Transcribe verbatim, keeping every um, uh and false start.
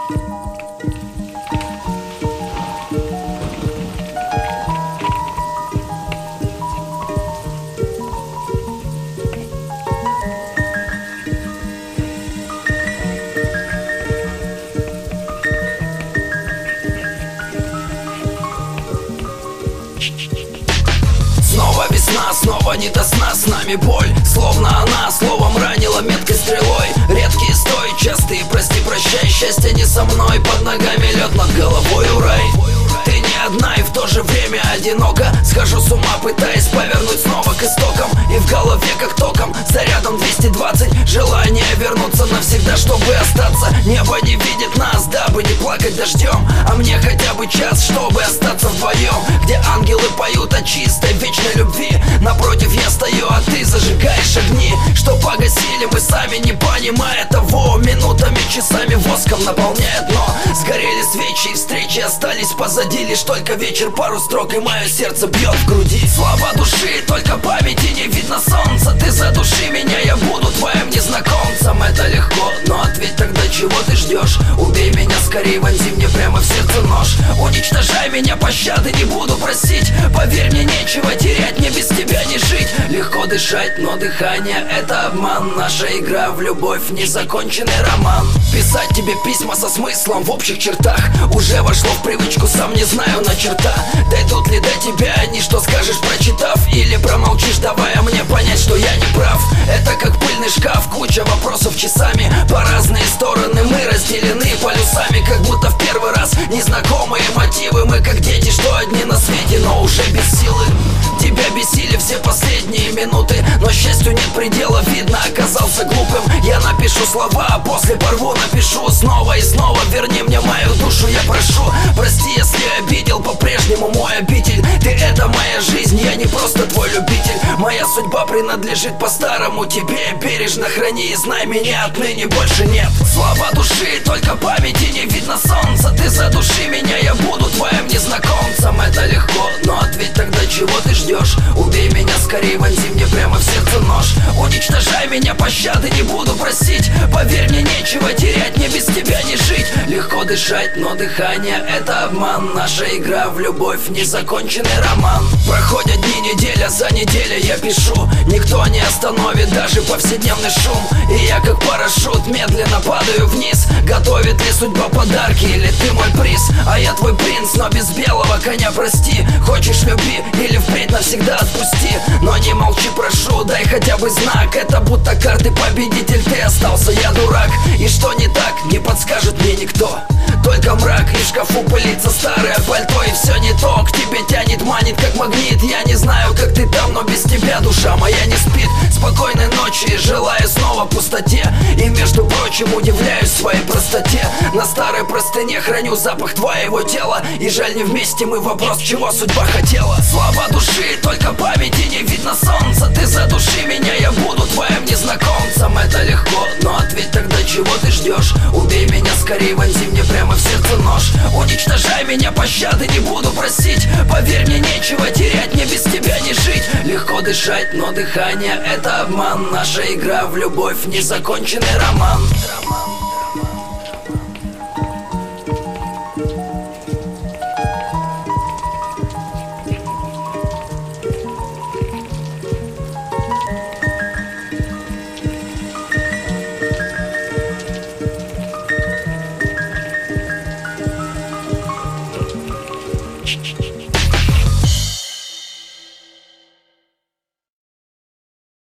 Снова весна, снова не до сна, с нами боль, словно она словом ранила меткой стрелой. Редкие стои, частые прости, прощай, счастье не со мной, под ногами лед, над головой рай. Ты не одна и в то же время одинока. Схожу с ума, пытаясь повернуть снова к истокам, и в голове как током, зарядом двести двадцать. Желание вернуться навсегда, чтобы остаться. Небо не видит нас, дабы не плакать дождем, а мне хотя бы час, чтобы остаться вдвоем, где ангелы поют о чистой вечной любви. Напротив я стою, а ты зажигаешь огни, что погасили мы сами, не понимая того. Минутами, часами воском наполняет дно. Сгорели свечи и встречи остались позади. Лишь только вечер, пару строк, и мое сердце бьет в груди. Слова души, только памяти не видно солнца. Ты задуши меня, я буду твоим незнакомцем. Это легко, но ответь тогда, чего ты ждешь? Убей меня скорее, вонзи мне прямо в сердце нож. Уничтожай меня, пощады не буду просить. Поверь мне, нечего терять, мне без тебя не жить. Легко дышать, но дыхание — это обман. Наша игра в любовь, незаконченный роман. Писать тебе письма со смыслом в общих чертах уже вошло в привычку, сам не знаю на черта. Дойдут ли до тебя они, что скажешь, прочитав? Или промолчишь, давая мне понять, что я не прав? Это как пыльный шкаф, куча вопросов часами. По разные стороны мы разделены полюсами, как будто в первый раз. Незнакомые мотивы, мы как дети, что одни на свете, но уже без силы. Тебя бесили все последние минуты, но счастью нет предела, видно, оказался глупым. Я напишу слова, а после порву, напишу снова и снова. Верни мне мою душу, я прошу. Прости, если обидел, по-прежнему мой обитель. Ты — это моя жизнь, я не просто твой любитель. Моя судьба принадлежит по-старому тебе. Бережно храни и знай, меня отныне больше нет. Слова души, только памяти не видно солнца. Ты задуши меня, я буду твоим незнакомцем. Это легко, но ответь тогда, чего ты ждешь? Убей меня скорее, вонзи мне прямо в сердце нож. Уничтожай меня, пощады не буду просить. Поверь мне, нечего терять, мне без тебя не жить. Легко дышать, но дыхание — это обман. Наша игра в любовь, незаконченный роман. Проходят дни, неделя за неделей я пишу. Никто не остановит даже повседневный шум. И я как парашют медленно падаю вниз. Готовит ли судьба подарки, или ты мой приз? А я твой принц, но без белого коня, прости. Хочешь — люби, или впредь навсегда отпусти. Но не молчи, прошу, дай хотя бы знак. Это будто карты победитель, ты остался, я дурак. И что не так, не подскажет мне никто. Только мрак, и в шкафу пылится старое пальто. И все не то, к тебе тянет, манит как магнит. Я не знаю, как ты там, но без тебя душа моя не спит. Спокойной ночи, желаю снова пустоте. И между прочим удивляюсь своей простоте. На старой простыне храню запах твоего тела. И жаль, не вместе мы, вопрос, чего судьба хотела. Слова души, только памяти не видно солнца. Ты задуши меня, я буду твоим незнакомцем. Это легко, но ответь тогда, чего ты ждешь? Убей меня скорее, вонзи мне прямо в сердце нож. Уничтожай меня, пощады не буду просить. Поверь мне, нечего терять, мне без тебя не жить. Легко дышать, но дыхание — это обман. Наша игра в любовь, незаконченный роман.